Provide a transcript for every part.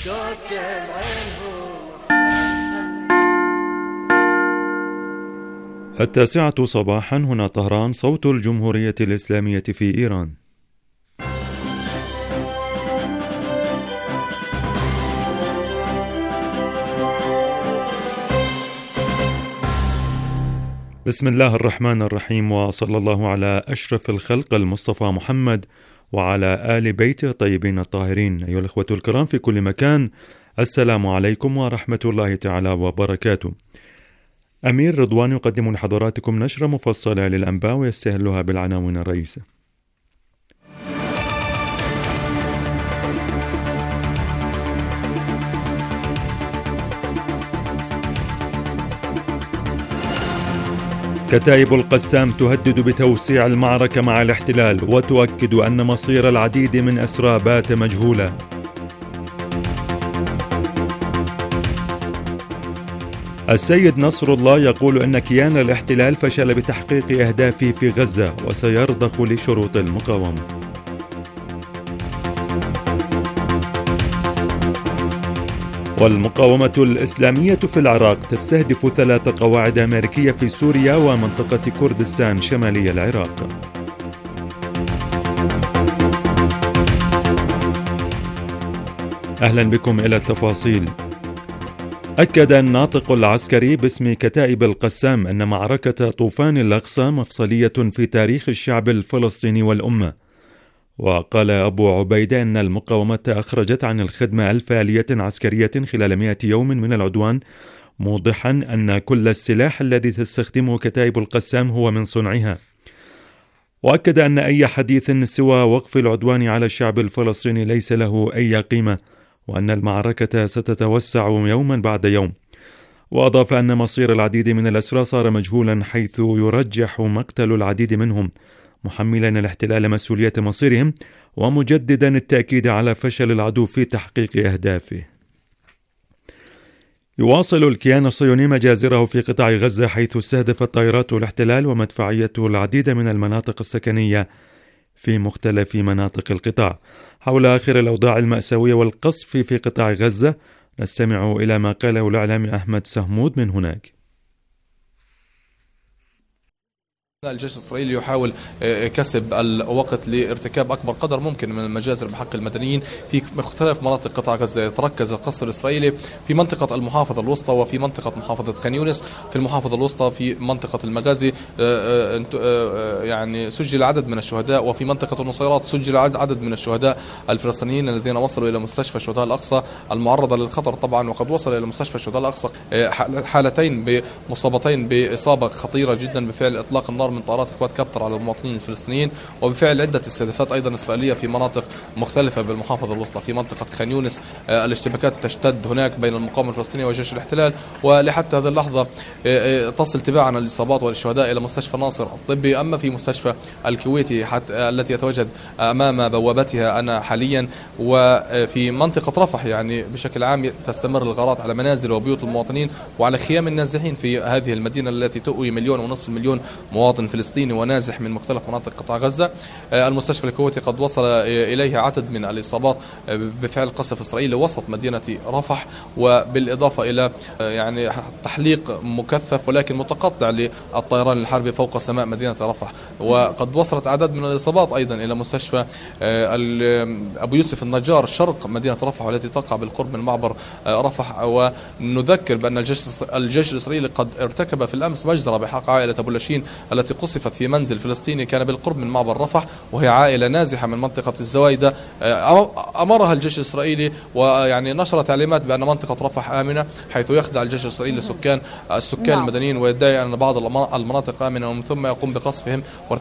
التاسعة صباحا، هنا طهران، صوت الجمهورية الإسلامية في إيران. بسم الله الرحمن الرحيم، وصلى الله على أشرف الخلق المصطفى محمد وعلى آل بيته الطيبين الطاهرين. أيها الأخوة الكرام في كل مكان، السلام عليكم ورحمة الله تعالى وبركاته. أمير رضوان يقدم لحضراتكم نشرة مفصلة للأنباء ويستهلها بالعناوين الرئيسة. كتائب القسام تهدد بتوسيع المعركة مع الاحتلال وتؤكد أن مصير العديد من أسرى بات مجهولا. السيد نصر الله يقول أن كيان الاحتلال فشل بتحقيق أهدافه في غزة وسيرضخ لشروط المقاومة. والمقاومة الإسلامية في العراق تستهدف 3 قواعد أمريكية في سوريا ومنطقة كردستان شمالي العراق. أهلا بكم إلى التفاصيل. أكد الناطق العسكري باسم كتائب القسام أن معركة طوفان الأقصى مفصلية في تاريخ الشعب الفلسطيني والأمة. وقال أبو عبيدة أن المقاومة أخرجت عن الخدمة 1000 آلية عسكرية خلال 100 يوم من العدوان، موضحا أن كل السلاح الذي تستخدمه كتائب القسام هو من صنعها. وأكد أن أي حديث سوى وقف العدوان على الشعب الفلسطيني ليس له أي قيمة، وأن المعركة ستتوسع يوما بعد يوم. وأضاف أن مصير العديد من الأسرى صار مجهولا، حيث يرجح مقتل العديد منهم، محملا الاحتلال مسؤولية مصيرهم، ومجددا التأكيد على فشل العدو في تحقيق أهدافه. يواصل الكيان الصهيوني مجازره في قطاع غزة، حيث استهدفت طائرات الاحتلال ومدفعيته العديد من المناطق السكنية في مختلف مناطق القطاع. حول آخر الأوضاع المأساوية والقصف في قطاع غزة نستمع إلى ما قاله الإعلامي أحمد سهمود من هناك. الجيش الإسرائيلي يحاول كسب الوقت لارتكاب أكبر قدر ممكن من المجازر بحق المدنيين في مختلف مناطق قطاع غزة. يتركز القصف الإسرائيلي في منطقة المحافظة الوسطى وفي منطقة محافظة خان يونس. في المحافظة الوسطى في منطقة المغازي يعني سجل عدد من الشهداء، وفي منطقة النصيرات سجل عدد من الشهداء الفلسطينيين الذين وصلوا إلى مستشفى الشهداء الأقصى المعرضة للخطر طبعا. وقد وصل إلى مستشفى الشهداء الأقصى حالتين بمصابتين بإصابة خطيرة جدا بفعل إطلاق النار من طائرات كواد كابتر على المواطنين الفلسطينيين، وبفعل عدة استهدافات أيضا إسرائيلية في مناطق مختلفة بالمحافظة الوسطى. في منطقة خان يونس الاشتباكات تشتد هناك بين المقاومة الفلسطينية وجيش الاحتلال، ولحتى هذه اللحظة تصل تباعا الإصابات والشهداء إلى مستشفى ناصر الطبي. أما في مستشفى الكويتي التي يتواجد أمام بوابتها أنا حاليا، وفي منطقة رفح يعني بشكل عام تستمر الغارات على منازل وبيوت المواطنين وعلى خيام النازحين في هذه المدينة التي تؤوي 1.5 مليون مواطن فلسطيني ونازح من مختلف مناطق قطاع غزة. المستشفى الكويتي قد وصل إليه عدد من الإصابات بفعل قصف إسرائيلي وسط مدينة رفح، وبالإضافة إلى يعني تحليق مكثف ولكن متقطع للطيران الحربي فوق سماء مدينة رفح. وقد وصلت أعداد من الإصابات أيضا إلى مستشفى أبو يوسف النجار شرق مدينة رفح والتي تقع بالقرب من معبر رفح. ونذكر بأن الجيش الإسرائيلي قد ارتكب في الأمس مجزرة بحق عائلة أبو لاشين التي قصفت في منزل فلسطيني كان بالقرب من معبر رفح، وهي عائلة نازحة من منطقة الزوايدة. أمرها الجيش الإسرائيلي ويعني نشر تعليمات بأن منطقة رفح آمنة، حيث يخدع الجيش الإسرائيلي السكان المدنيين ويدعي أن بعض المناطق آمنة ومن ثم يقوم بقصفهم.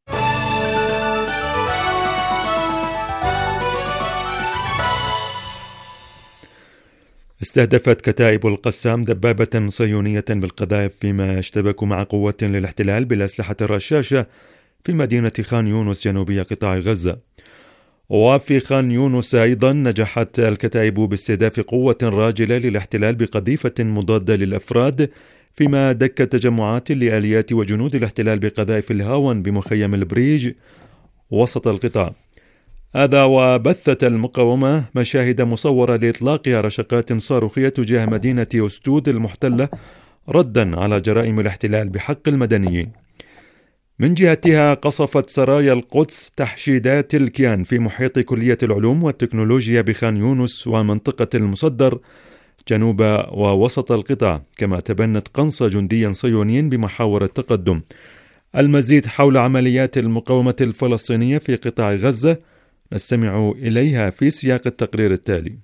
استهدفت كتائب القسام دبابة صهيونية بالقذائف فيما اشتبكوا مع قوة للاحتلال بالأسلحة الرشاشة في مدينة خان يونس جنوبية قطاع غزة. وفي خان يونس أيضا نجحت الكتائب باستهداف قوة راجلة للاحتلال بقذيفة مضادة للأفراد، فيما دكت تجمعات لآليات وجنود الاحتلال بقذائف الهاون بمخيم البريج وسط القطاع. هذا وبثت المقاومة مشاهد مصورة لإطلاقها رشقات صاروخية تجاه مدينة أسدود المحتلة ردا على جرائم الاحتلال بحق المدنيين. من جهتها قصفت سرايا القدس تحشيدات الكيان في محيط كلية العلوم والتكنولوجيا بخان يونس ومنطقة المصدر جنوب ووسط القطاع، كما تبنت قنص جندي صهيوني بمحاور التقدم. المزيد حول عمليات المقاومة الفلسطينية في قطاع غزة نستمع إليها في سياق التقرير التالي.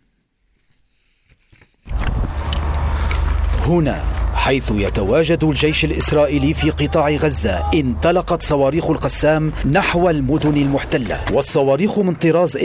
هنا حيث يتواجد الجيش الإسرائيلي في قطاع غزة انطلقت صواريخ القسام نحو المدن المحتلة، والصواريخ من طراز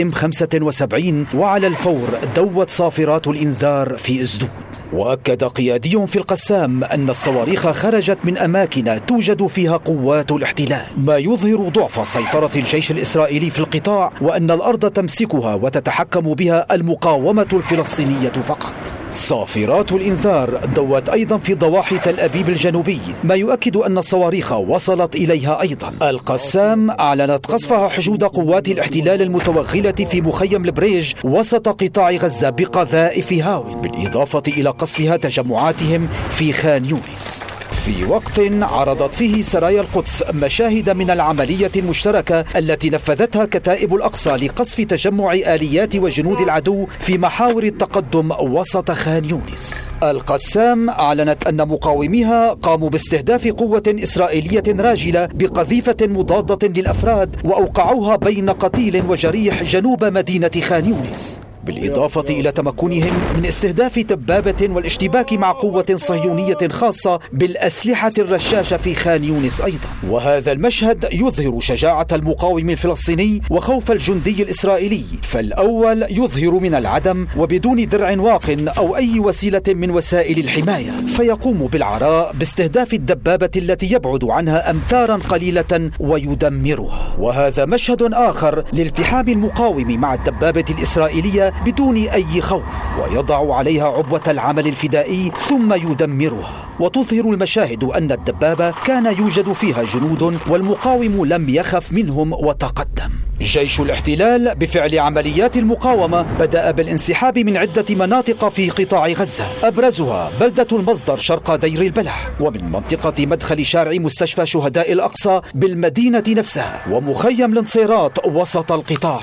M75، وعلى الفور دوت صافرات الإنذار في أسدود. وأكد قيادي في القسام أن الصواريخ خرجت من أماكن توجد فيها قوات الاحتلال، ما يظهر ضعف سيطرة الجيش الإسرائيلي في القطاع، وأن الأرض تمسكها وتتحكم بها المقاومة الفلسطينية فقط. صافرات الإنذار دوت أيضا في ضواحي تل أبيب الجنوبي، ما يؤكد أن الصواريخ وصلت إليها أيضا. القسام أعلنت قصفها حشود قوات الاحتلال المتوغلة في مخيم البريج وسط قطاع غزة بقذائف هاون، بالإضافة إلى قصفها تجمعاتهم في خان يونس، في وقت عرضت فيه سرايا القدس مشاهد من العملية المشتركة التي نفذتها كتائب الأقصى لقصف تجمع آليات وجنود العدو في محاور التقدم وسط خان يونس. القسام أعلنت أن مقاوميها قاموا باستهداف قوة إسرائيلية راجلة بقذيفة مضادة للأفراد، وأوقعوها بين قتيل وجريح جنوب مدينة خان يونس، بالإضافة إلى تمكنهم من استهداف دبابة والاشتباك مع قوة صهيونية خاصة بالأسلحة الرشاشة في خان يونس أيضا. وهذا المشهد يظهر شجاعة المقاوم الفلسطيني وخوف الجندي الإسرائيلي، فالأول يظهر من العدم وبدون درع واق أو أي وسيلة من وسائل الحماية، فيقوم بالعراء باستهداف الدبابة التي يبعد عنها أمتارا قليلة ويدمرها. وهذا مشهد آخر لالتحام المقاوم مع الدبابة الإسرائيلية بدون أي خوف، ويضع عليها عبوة العمل الفدائي ثم يدمرها. وتظهر المشاهد أن الدبابة كان يوجد فيها جنود والمقاوم لم يخف منهم وتقدم. جيش الاحتلال بفعل عمليات المقاومة بدأ بالانسحاب من عدة مناطق في قطاع غزة، أبرزها بلدة المصدر شرق دير البلح، ومن منطقة مدخل شارع مستشفى شهداء الأقصى بالمدينة نفسها، ومخيم الانصيرات وسط القطاع.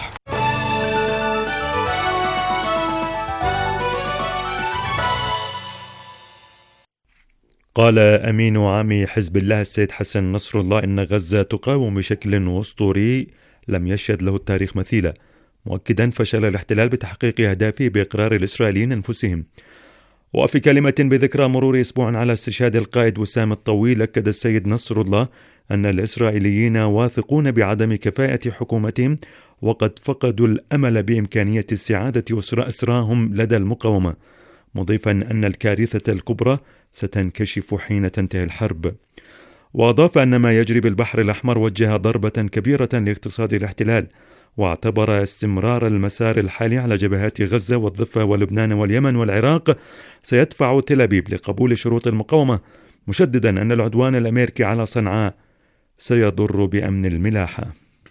قال أمين عام حزب الله السيد حسن نصر الله إن غزة تقاوم بشكل أسطوري لم يشهد له التاريخ مثيلا، مؤكدا فشل الاحتلال بتحقيق أهدافه بإقرار الإسرائيليين أنفسهم. وفي كلمة بذكرى مرور أسبوع على استشهاد القائد وسام الطويل، أكد السيد نصر الله أن الإسرائيليين واثقون بعدم كفاءة حكومتهم، وقد فقدوا الأمل بإمكانية استعادة أسراهم لدى المقاومة، مضيفا أن الكارثة الكبرى ستنكشف حين تنتهي الحرب. وأضاف أن ما يجري بالبحر الأحمر وجه ضربة كبيرة لاقتصاد الاحتلال، واعتبر استمرار المسار الحالي على جبهات غزة والضفة ولبنان واليمن والعراق سيدفع تل أبيب لقبول شروط المقاومة، مشددا أن العدوان الأمريكي على صنعاء سيضر بأمن الملاحة.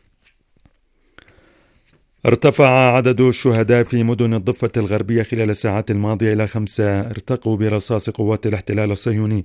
ارتفع عدد الشهداء في مدن الضفة الغربية خلال الساعات الماضية إلى 5 ارتقوا برصاص قوات الاحتلال الصهيوني،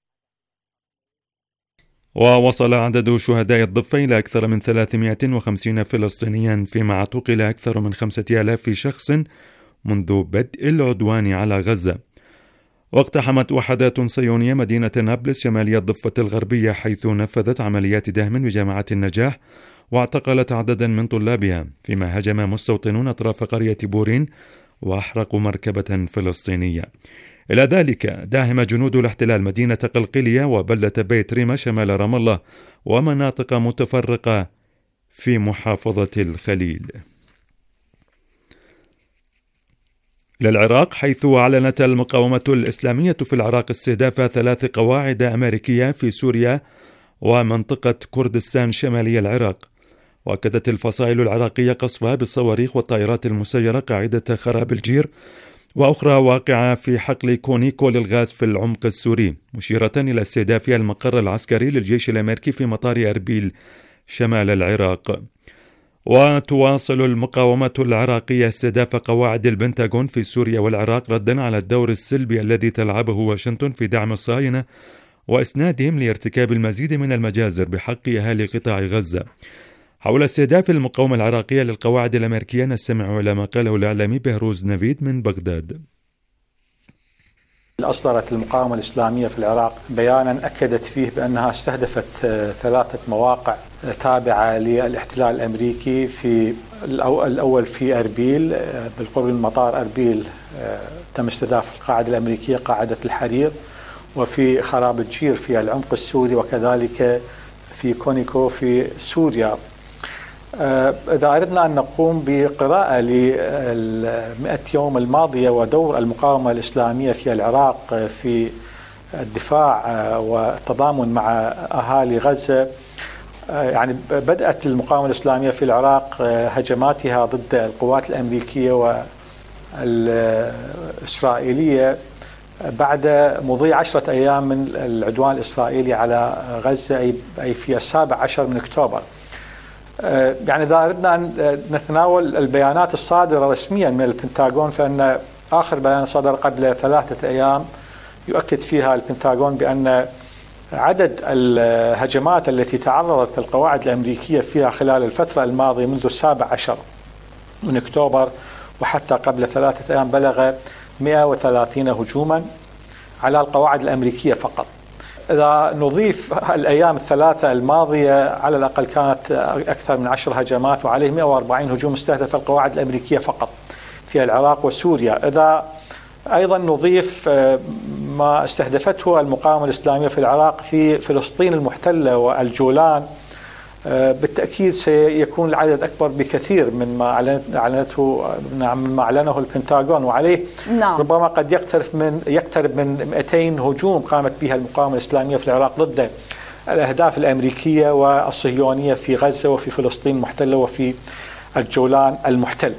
ووصل عدد شهداء الضفة إلى أكثر من 350 فلسطينيا، فيما اعتقل أكثر من 5000 شخص منذ بدء العدوان على غزة. واقتحمت وحدات صهيونية مدينة نابلس شمالية الضفة الغربية، حيث نفذت عمليات دهم بجامعة النجاح واعتقلت عددا من طلابها، فيما هجم مستوطنون أطراف قرية بورين وأحرقوا مركبة فلسطينية. إلى ذلك داهم جنود الاحتلال مدينة قلقلية وبلدة بيت ريمة شمال رام الله ومناطق متفرقة في محافظة الخليل. للعراق، حيث أعلنت المقاومة الإسلامية في العراق استهداف 3 قواعد أمريكية في سوريا ومنطقة كردستان شمالي العراق. وأكدت الفصائل العراقية قصفها بالصواريخ والطائرات المسيرة قاعدة خراب الجير وأخرى واقعة في حقل كونيكو للغاز في العمق السوري، مشيرة إلى استهدافها المقر العسكري للجيش الأمريكي في مطار أربيل شمال العراق. وتواصل المقاومة العراقية استهداف قواعد البنتاغون في سوريا والعراق ردا على الدور السلبي الذي تلعبه واشنطن في دعم الصهاينة وإسنادهم لارتكاب المزيد من المجازر بحق أهالي قطاع غزة. حول استهداف المقاومة العراقية للقواعد الأمريكية نستمع إلى ما قاله الإعلامي بهروز نفيد من بغداد. أصدرت المقاومة الإسلامية في العراق بيانا أكدت فيه بأنها استهدفت 3 مواقع تابعة للاحتلال الأمريكي، في الأول في أربيل بالقرب من مطار أربيل تم استهداف القاعدة الأمريكية قاعدة الحرير، وفي خراب الجير في العمق السوري، وكذلك في كونيكو في سوريا. إذا أردنا أن نقوم بقراءة ل100 يوم الماضية ودور المقاومة الإسلامية في العراق في الدفاع والتضامن مع أهالي غزة، يعني بدأت المقاومة الإسلامية في العراق هجماتها ضد القوات الأمريكية والإسرائيلية بعد مضي 10 أيام من العدوان الإسرائيلي على غزة، أي في 17 من أكتوبر. يعني إذا أردنا أن نتناول البيانات الصادرة رسميا من البنتاغون، فإن آخر بيان صدر قبل 3 أيام يؤكد فيها البنتاغون بأن عدد الهجمات التي تعرضت القواعد الأمريكية فيها خلال الفترة الماضية منذ 17 من أكتوبر وحتى قبل 3 أيام بلغ 130 هجوما على القواعد الأمريكية فقط. إذا نضيف الأيام ال3 الماضية على الأقل كانت أكثر من 10 هجمات وعليه 140 هجوم استهدف القواعد الأمريكية فقط في العراق وسوريا. إذا أيضا نضيف ما استهدفته المقاومة الإسلامية في العراق في فلسطين المحتلة والجولان، بالتأكيد سيكون العدد أكبر بكثير مما أعلنه البنتاغون، وعليه ربما قد يقترب من 200 هجوم قامت بها المقاومة الإسلامية في العراق ضد الأهداف الأمريكية والصهيونية في غزة وفي فلسطين المحتلة وفي الجولان المحتل.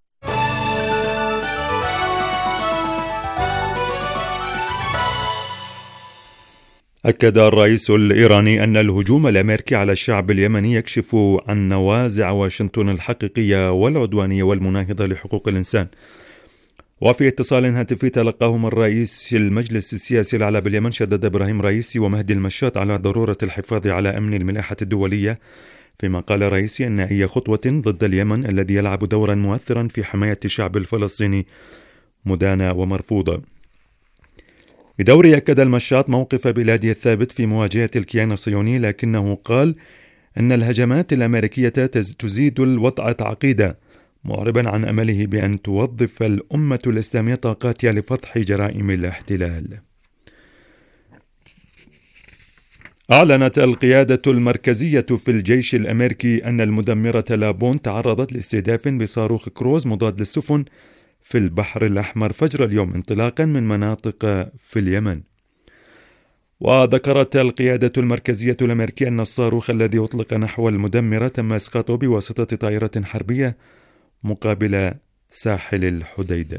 أكد الرئيس الإيراني أن الهجوم الأمريكي على الشعب اليمني يكشف عن نوازع واشنطن الحقيقية والعدوانية والمناهضة لحقوق الإنسان. وفي اتصال هاتفي تلقاه من رئيس المجلس السياسي الأعلى باليمن شدد إبراهيم رئيسي ومهدي المشاط على ضرورة الحفاظ على أمن الملاحة الدولية، فيما قال رئيسي أن أي خطوة ضد اليمن الذي يلعب دورا مؤثرا في حماية الشعب الفلسطيني مدانة ومرفوضة. بدوره أكد المشاط موقف بلاده الثابت في مواجهة الكيان الصهيوني، لكنه قال أن الهجمات الأمريكية تزيد الوضع تعقيدا، معربا عن أمله بأن توظف الأمة الإسلامية طاقاتها لفضح جرائم الاحتلال. أعلنت القيادة المركزية في الجيش الأمريكي أن المدمرة لابون تعرضت لاستهداف بصاروخ كروز مضاد للسفن في البحر الأحمر فجر اليوم انطلاقا من مناطق في اليمن. وذكرت القيادة المركزية الأمريكية أن الصاروخ الذي أطلق نحو المدمرة تم إسقاطه بواسطة طائرة حربية مقابل ساحل الحديدة.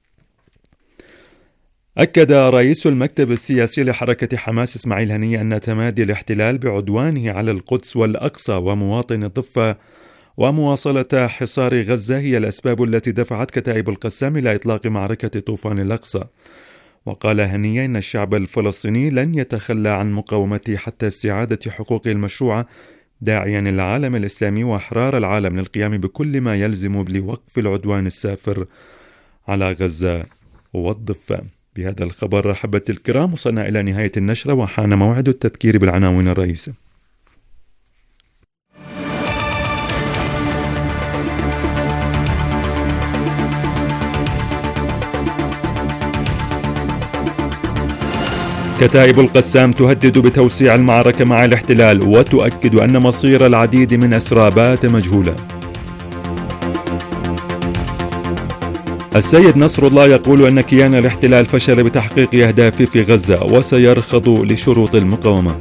أكد رئيس المكتب السياسي لحركة حماس إسماعيل هنية أن تمادي الاحتلال بعدوانه على القدس والأقصى ومواطن الضفة ومواصلة حصار غزة هي الأسباب التي دفعت كتائب القسام إلى إطلاق معركة طوفان الأقصى. وقال هنية إن الشعب الفلسطيني لن يتخلى عن مقاومته حتى استعادة حقوقه المشروعة، داعيا العالم الإسلامي وأحرار العالم للقيام بكل ما يلزم لوقف العدوان السافر على غزة والضفة. بهذا الخبر أحبتي الكرام وصلنا إلى نهاية النشرة وحان موعد التذكير بالعناوين الرئيسة. كتائب القسام تهدد بتوسيع المعركة مع الاحتلال وتؤكد أن مصير العديد من أسرى بات مجهولا. السيد نصر الله يقول أن كيان الاحتلال فشل بتحقيق أهدافه في غزة وسيرخض لشروط المقاومة.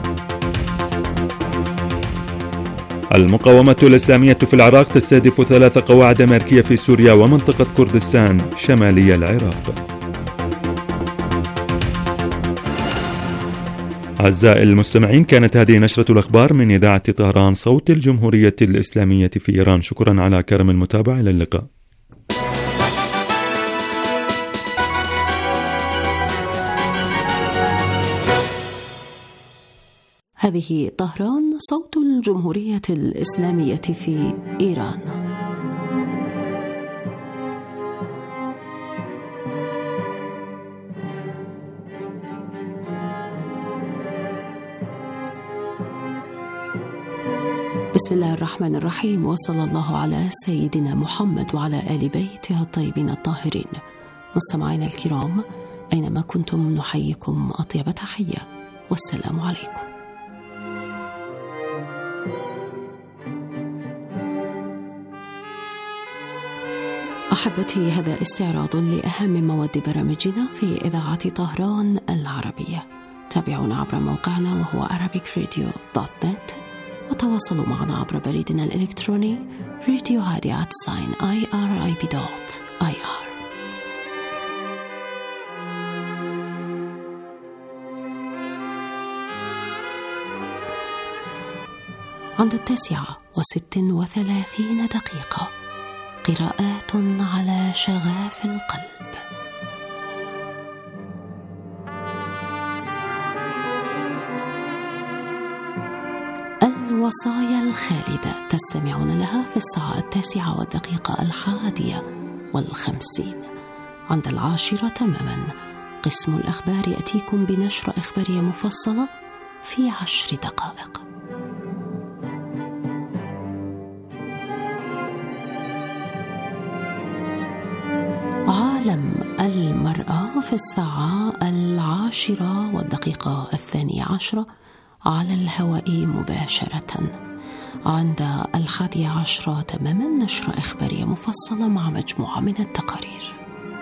المقاومة الإسلامية في العراق تستهدف 3 قواعد أمريكية في سوريا ومنطقة كردستان شمالي العراق. أعزائي المستمعين، كانت هذه نشرة الأخبار من إذاعة طهران صوت الجمهورية الإسلامية في إيران. شكرا على كرم المتابعة، إلى اللقاء. هذه طهران صوت الجمهورية الإسلامية في إيران. بسم الله الرحمن الرحيم، وصلى الله على سيدنا محمد وعلى آل بيته الطيبين الطاهرين. مستمعينا الكرام، أينما كنتم نحييكم أطيب تحية، والسلام عليكم. أحبتي، هذا استعراض لأهم مواد برامجنا في إذاعة طهران العربية. تابعونا عبر موقعنا وهو arabicradio.net، وتواصلوا معنا عبر بريدنا الإلكتروني radio@irib.ir. عند 9:36 قراءات على شغاف القلب. الوصايا الخالدة تستمعون لها في الساعة 9:51. عند 10 تماما قسم الأخبار يأتيكم بنشرة إخبارية مفصلة في 10 دقائق. عالم المرأة في الساعة 10:12 على الهواء مباشرة. عند 11 تماما نشرة إخبارية مفصلة مع مجموعة من التقارير.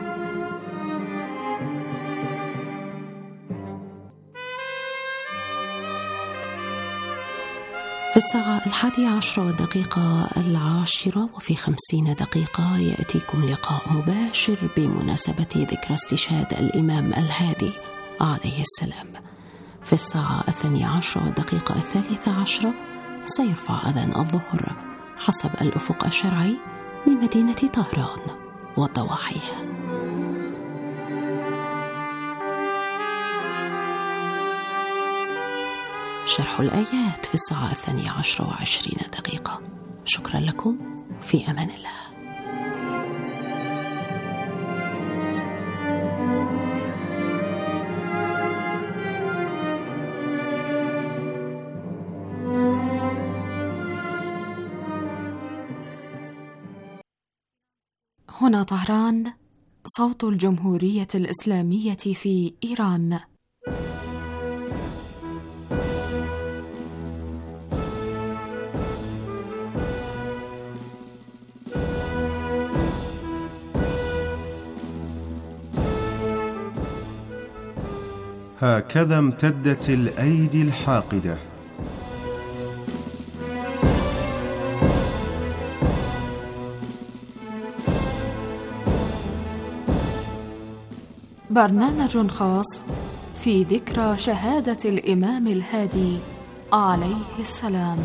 في الساعة 11:10 وفي 50 دقيقة يأتيكم لقاء مباشر بمناسبة ذكرى استشهاد الإمام الهادي عليه السلام. في الساعة 12:13 سيرفع أذان الظهر حسب الأفق الشرعي لمدينة طهران وضواحيها. شرح الآيات في الساعة 12:20. شكرا لكم، في أمان الله. هنا طهران صوت الجمهورية الإسلامية في إيران. هكذا امتدت الأيدي الحاقدة. برنامج خاص في ذكرى شهادة الإمام الهادي عليه السلام.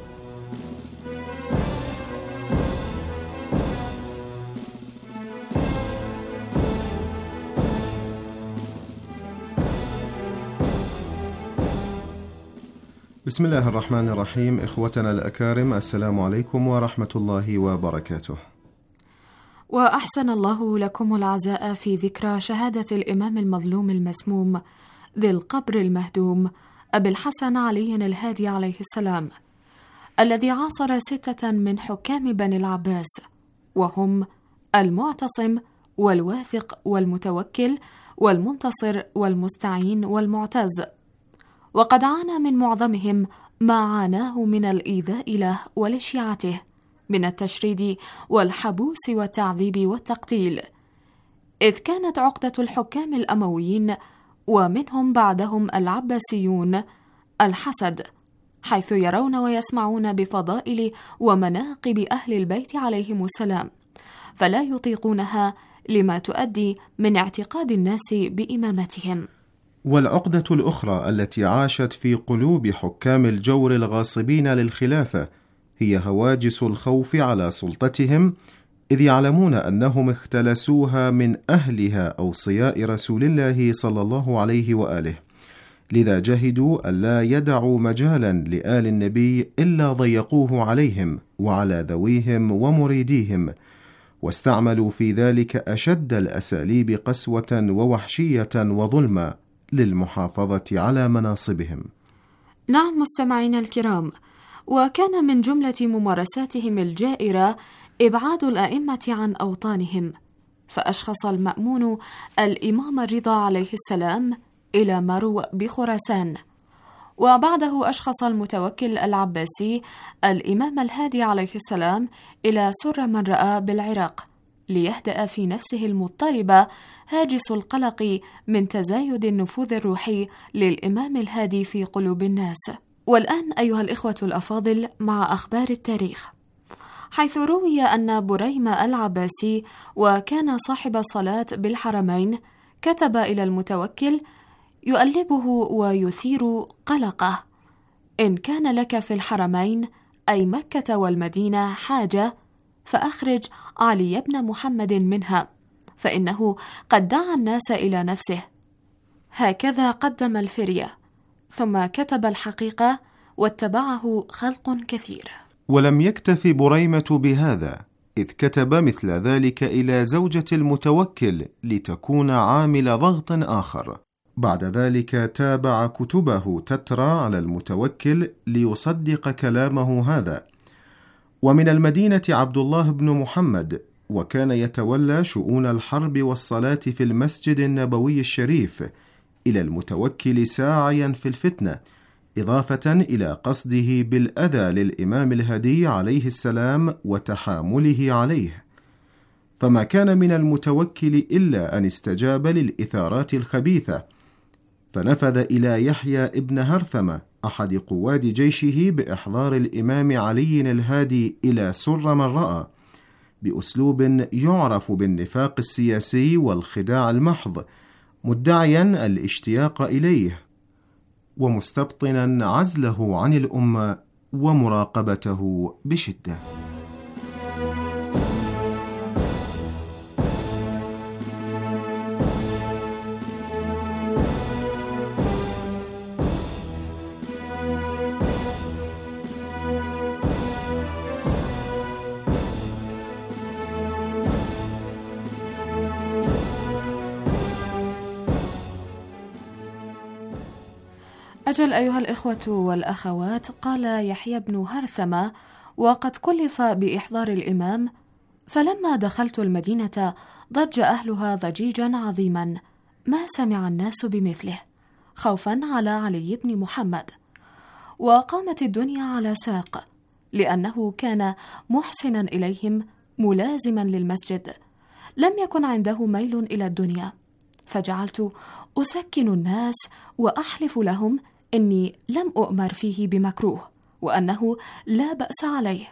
بسم الله الرحمن الرحيم. إخوتنا الأكارم، السلام عليكم ورحمة الله وبركاته. وأحسن الله لكم العزاء في ذكرى شهادة الإمام المظلوم المسموم ذي القبر المهدوم أبي الحسن علي الهادي عليه السلام، الذي عاصر 6 من حكام بني العباس، وهم المعتصم والواثق والمتوكل والمنتصر والمستعين والمعتز، وقد عانى من معظمهم ما عاناه من الإيذاء له ولشيعته من التشريد والحبوس والتعذيب والتقتيل، إذ كانت عقدة الحكام الأمويين ومنهم بعدهم العباسيون الحسد، حيث يرون ويسمعون بفضائل ومناقب أهل البيت عليهم السلام، فلا يطيقونها لما تؤدي من اعتقاد الناس بإمامتهم. والعقدة الأخرى التي عاشت في قلوب حكام الجور الغاصبين للخلافة هي هواجس الخوف على سلطتهم، إذ يعلمون أنهم اختلسوها من أهلها أوصياء رسول الله صلى الله عليه وآله، لذا جهدوا ألا يدعوا مجالا لآل النبي إلا ضيقوه عليهم وعلى ذويهم ومريديهم، واستعملوا في ذلك أشد الأساليب قسوة ووحشية وظلما للمحافظة على مناصبهم. نعم مستمعينا الكرام، وكان من جملة ممارساتهم الجائرة إبعاد الأئمة عن أوطانهم، فأشخص المأمون الإمام الرضا عليه السلام إلى مرو بخراسان، وبعده أشخص المتوكل العباسي الإمام الهادي عليه السلام إلى سر من رأى بالعراق، ليهدأ في نفسه المضطربة هاجس القلق من تزايد النفوذ الروحي للإمام الهادي في قلوب الناس. والآن أيها الإخوة الأفاضل مع أخبار التاريخ، حيث روي أن بريم العباسي وكان صاحب الصلاة بالحرمين كتب إلى المتوكل يؤلبه ويثير قلقه: إن كان لك في الحرمين أي مكة والمدينة حاجة فأخرج علي بن محمد منها، فإنه قد دعا الناس إلى نفسه. هكذا قدم الفرية، ثم كتب الحقيقة واتبعه خلق كثير. ولم يكتف بريمة بهذا، إذ كتب مثل ذلك إلى زوجة المتوكل لتكون عامل ضغط آخر. بعد ذلك تابع كتبه تترى على المتوكل ليصدق كلامه هذا. ومن المدينة عبد الله بن محمد، وكان يتولى شؤون الحرب والصلاة في المسجد النبوي الشريف، إلى المتوكل ساعيا في الفتنة، إضافة إلى قصده بالأذى للإمام الهادي عليه السلام وتحامله عليه. فما كان من المتوكل إلا أن استجاب للإثارات الخبيثة، فنفذ إلى يحيى ابن هرثمة أحد قواد جيشه بإحضار الإمام علي الهادي إلى سر من رأى، بأسلوب يعرف بالنفاق السياسي والخداع المحض، مدعيا الاشتياق إليه ومستبطنا عزله عن الأمة ومراقبته بشدة. أجل أيها الإخوة والأخوات، قال يحيى بن هرثمة وقد كلف بإحضار الإمام: فلما دخلت المدينة ضج أهلها ضجيجا عظيما ما سمع الناس بمثله، خوفا على علي بن محمد، وقامت الدنيا على ساق، لأنه كان محسنا إليهم ملازما للمسجد، لم يكن عنده ميل إلى الدنيا، فجعلت أسكن الناس وأحلف لهم إني لم أؤمر فيه بمكروه، وأنه لا بأس عليه.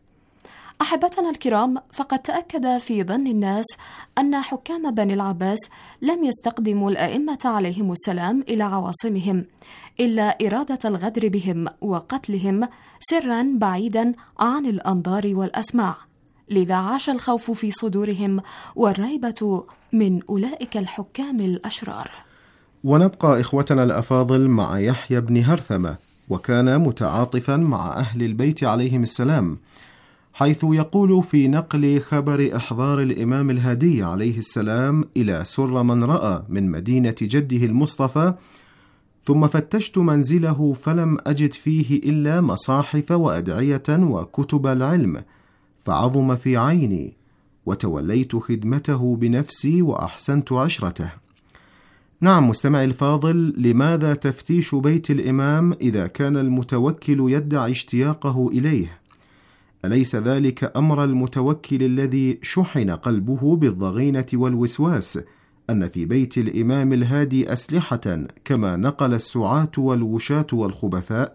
أحبتنا الكرام، فقد تأكد في ظن الناس أن حكام بني العباس لم يستقدموا الأئمة عليهم السلام إلى عواصمهم إلا إرادة الغدر بهم وقتلهم سرا بعيدا عن الأنظار والأسماع، لذا عاش الخوف في صدورهم والريبة من أولئك الحكام الأشرار. ونبقى إخوتنا الأفاضل مع يحيى بن هرثمة، وكان متعاطفا مع أهل البيت عليهم السلام، حيث يقول في نقل خبر إحضار الإمام الهادي عليه السلام إلى سر من رأى من مدينة جده المصطفى: ثم فتشت منزله فلم أجد فيه إلا مصاحف وأدعية وكتب العلم، فعظم في عيني، وتوليت خدمته بنفسي وأحسنت عشرته. نعم مستمعي الفاضل، لماذا تفتيش بيت الإمام إذا كان المتوكل يدعي اشتياقه إليه؟ أليس ذلك أمر المتوكل الذي شحن قلبه بالضغينة والوسواس أن في بيت الإمام الهادي أسلحة كما نقل السعاة والوشاة والخبثاء؟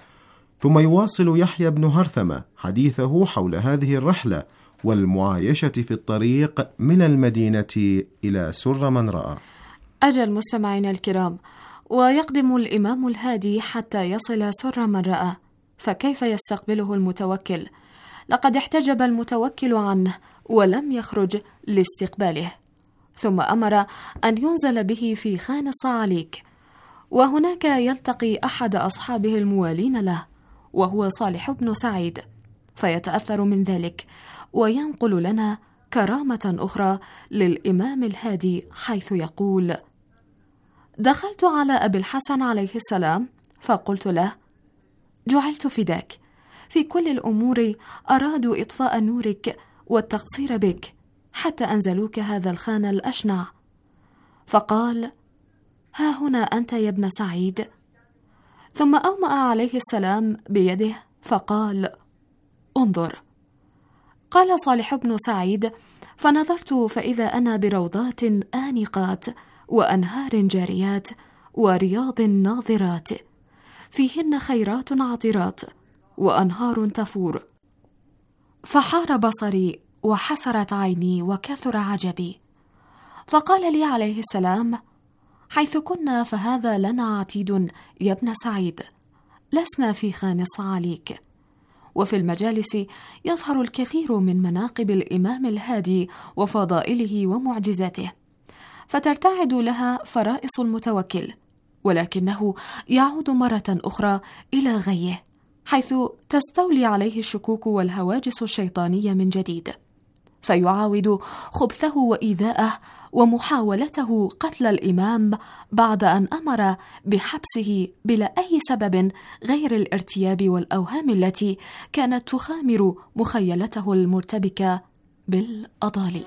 ثم يواصل يحيى بن هرثمة حديثه حول هذه الرحلة والمعايشة في الطريق من المدينة إلى سر من رأى. أجل مستمعينا الكرام، ويقدم الإمام الهادي حتى يصل سر من رأى، فكيف يستقبله المتوكل؟ لقد احتجب المتوكل عنه ولم يخرج لاستقباله، ثم أمر أن ينزل به في خان الصعاليك، وهناك يلتقي أحد أصحابه الموالين له وهو صالح بن سعيد، فيتأثر من ذلك وينقل لنا كرامة أخرى للإمام الهادي، حيث يقول: دخلت على أبي الحسن عليه السلام فقلت له: جعلت فداك، في كل الأمور أرادوا إطفاء نورك والتقصير بك حتى أنزلوك هذا الخان الأشنع. فقال: ها هنا أنت يا ابن سعيد. ثم أومأ عليه السلام بيده فقال: انظر. قال صالح بن سعيد: فنظرت فإذا أنا بروضات آنقات وأنهار جاريات ورياض ناظرات، فيهن خيرات عطرات وأنهار تفور، فحار بصري وحسرت عيني وكثر عجبي. فقال لي عليه السلام: حيث كنا فهذا لنا عتيد يا ابن سعيد، لسنا في خان الصعاليك. وفي المجالس يظهر الكثير من مناقب الإمام الهادي وفضائله ومعجزاته، فترتعد لها فرائص المتوكل، ولكنه يعود مرة أخرى إلى غيه، حيث تستولي عليه الشكوك والهواجس الشيطانية من جديد، فيعاود خبثه وإيذاءه ومحاولته قتل الإمام بعد أن أمر بحبسه بلا أي سبب غير الارتياب والأوهام التي كانت تخامر مخيلته المرتبكة بالأضاليل.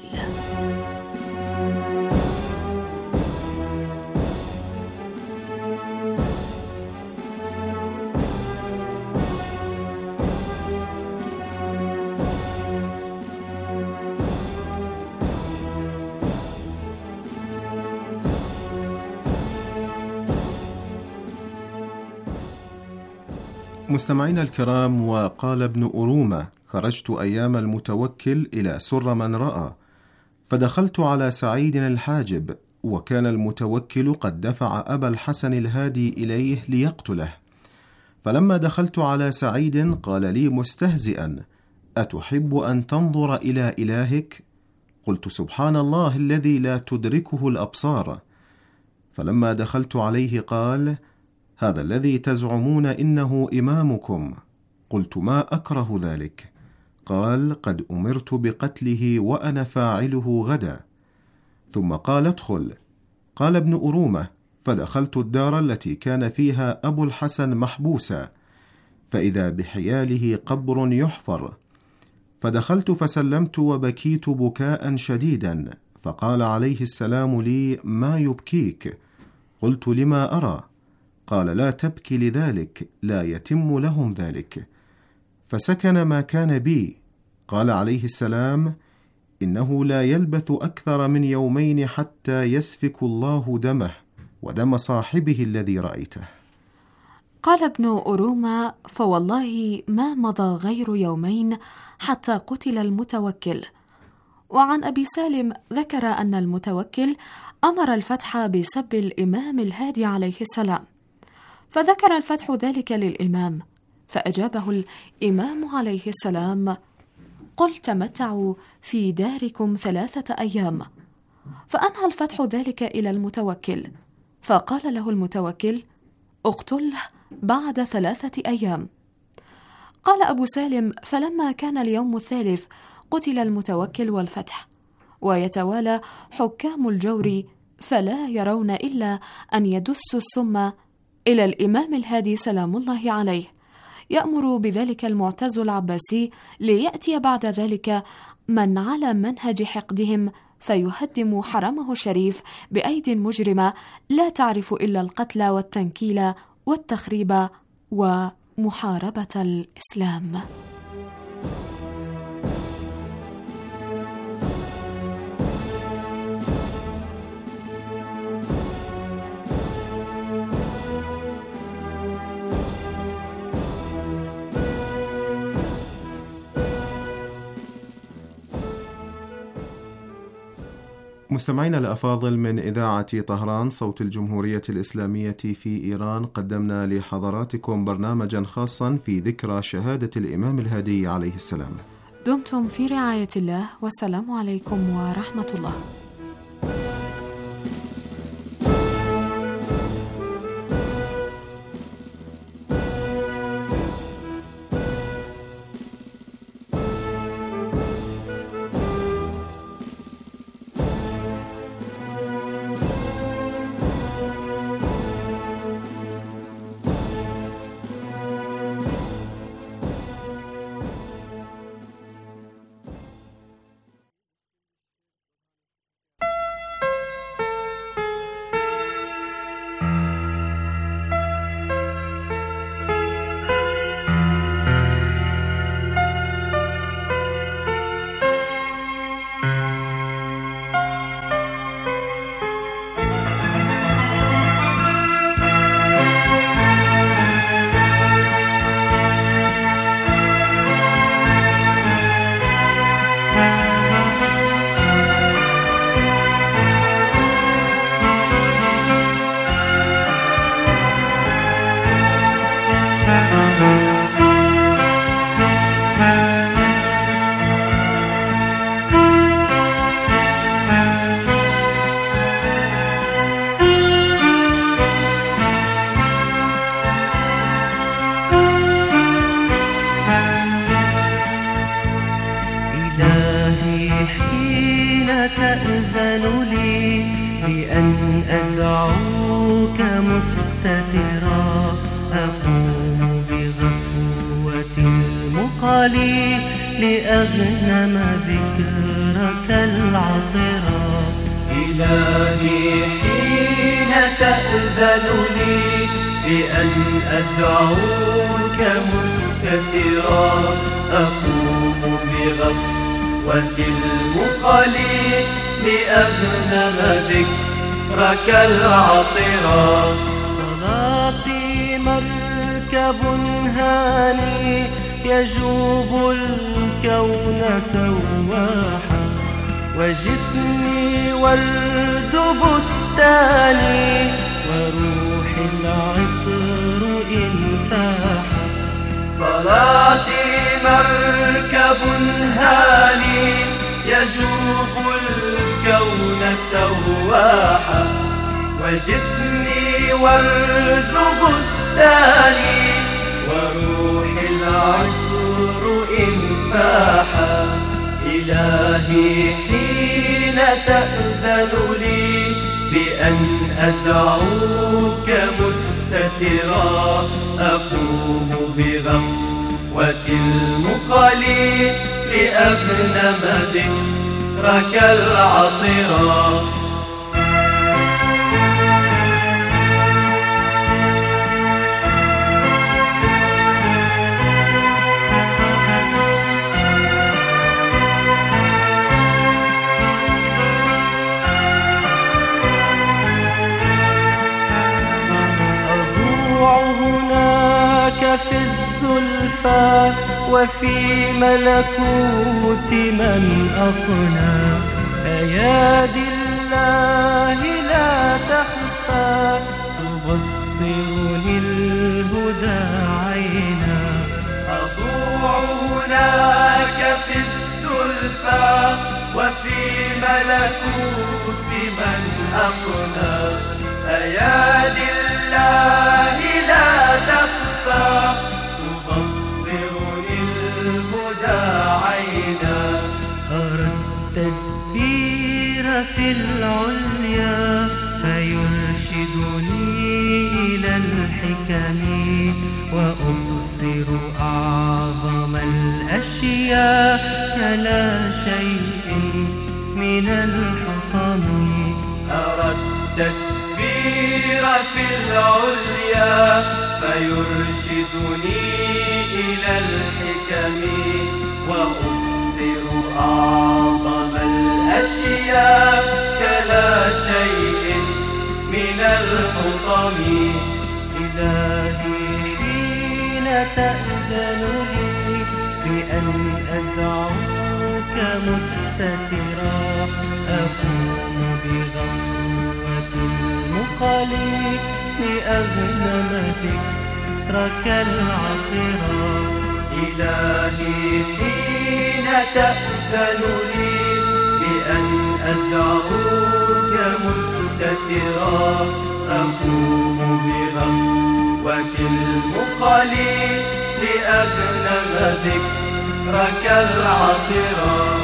مستمعينا الكرام، وقال ابن أرومة: خرجت أيام المتوكل إلى سر من رأى، فدخلت على سعيد الحاجب، وكان المتوكل قد دفع أبا الحسن الهادي إليه ليقتله. فلما دخلت على سعيد قال لي مستهزئا: أتحب أن تنظر إلى إلهك؟ قلت: سبحان الله الذي لا تدركه الأبصار. فلما دخلت عليه قال: هذا الذي تزعمون إنه إمامكم. قلت: ما أكره ذلك. قال: قد أمرت بقتله وأنا فاعله غدا. ثم قال: ادخل. قال ابن أرومة: فدخلت الدار التي كان فيها أبو الحسن محبوسا، فإذا بحياله قبر يحفر، فدخلت فسلمت وبكيت بكاء شديدا، فقال عليه السلام لي: ما يبكيك؟ قلت: لما أرى. قال: لا تبكي لذلك، لا يتم لهم ذلك. فسكن ما كان بي. قال عليه السلام: إنه لا يلبث أكثر من يومين حتى يسفك الله دمه ودم صاحبه الذي رأيته. قال ابن أرومة: فوالله ما مضى غير يومين حتى قتل المتوكل. وعن أبي سالم ذكر أن المتوكل أمر الفتح بسب الإمام الهادي عليه السلام، فذكر الفتح ذلك للإمام، فأجابه الإمام عليه السلام: قل تمتعوا في داركم 3 أيام. فأنهى الفتح ذلك إلى المتوكل، فقال له المتوكل: اقتله بعد 3 أيام. قال أبو سالم: فلما كان اليوم الثالث قتل المتوكل والفتح، ويتوالى حكام الجور فلا يرون إلا أن يدسوا السم إلى الإمام الهادي سلام الله عليه، يأمر بذلك المعتز العباسي، ليأتي بعد ذلك من على منهج حقدهم فيهدم حرمه الشريف بأيد مجرمة لا تعرف إلا القتل والتنكيل والتخريب ومحاربة الإسلام. مستمعينا الأفاضل، من إذاعة طهران صوت الجمهورية الإسلامية في إيران، قدمنا لحضراتكم برنامجا خاصا في ذكرى شهادة الإمام الهادي عليه السلام. دمتم في رعاية الله، والسلام عليكم ورحمة الله. تأذن لي بأن أدعوك مستترا، أقوم بغفوة المقال لأغنم ذكرك العطرا. إلهي حين تأذن لي بأن أدعوك مستترا، أقوم بغفوة المقال لأغنم ذكرك العطرا. صلاتي مركب هاني يجوب الكون سواحا، وجسمي ورد بستاني وروحي العطر إن فاحا. صلاتي مركب هاني يجوب الكون سواحا، وجسمي ورد بستاني وروحي العطر إن فاحا. إلهي حين تأذن لي بأن أدعوك مستترا، أقوم بغفوة المقال لأغنم ذكرك العطرا. في الزلفى وفي ملكوت من أقنى، أيادي الله لا تخفى تبصرني الهدى عينا. أضوع هناك في الزلفى وفي ملكوت من أقنى، أيادي الله لا تخفى تبصرني الهدى عينا. أرى التدبير في العليا فيرشدني إلى الحكم، وأبصر أعظم الأشياء كلا شيء من الحطم. أرى التدبير في العليا فيرشدني إلى الحكم، وأبصر أعظم الأشياء كلا شيء من الحطم. إلهي حين تأذن لي بأن أدعوك مستترا أقوم بغفوة المقالي لأغنم ذكرك العطرا إلهي حين تأذن لي بأن أدعوك مستترا أقوم بغفوة المقالي لأغنم ذكرك العطرا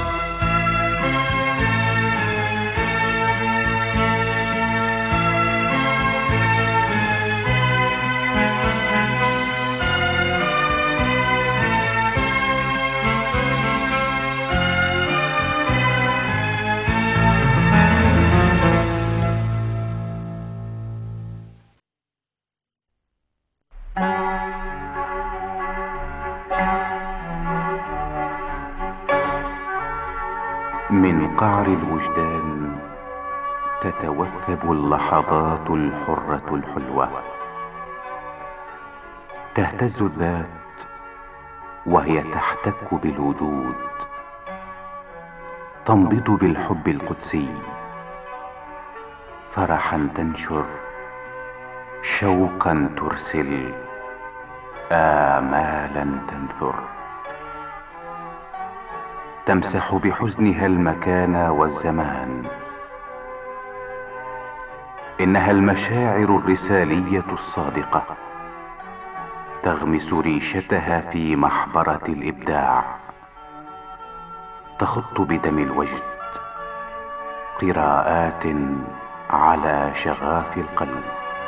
من قعر الوجدان تتوثب اللحظات الحرة الحلوة، تهتز الذات وهي تحتك بالوجود، تنبض بالحب القدسي، فرحا تنشر، شوقا ترسل، آمالا تنثر، تمسح بحزنها المكان والزمان. إنها المشاعر الرسالية الصادقة، تغمس ريشتها في محبرة الإبداع، تخط بدم الوجد قراءات على شغاف القلب.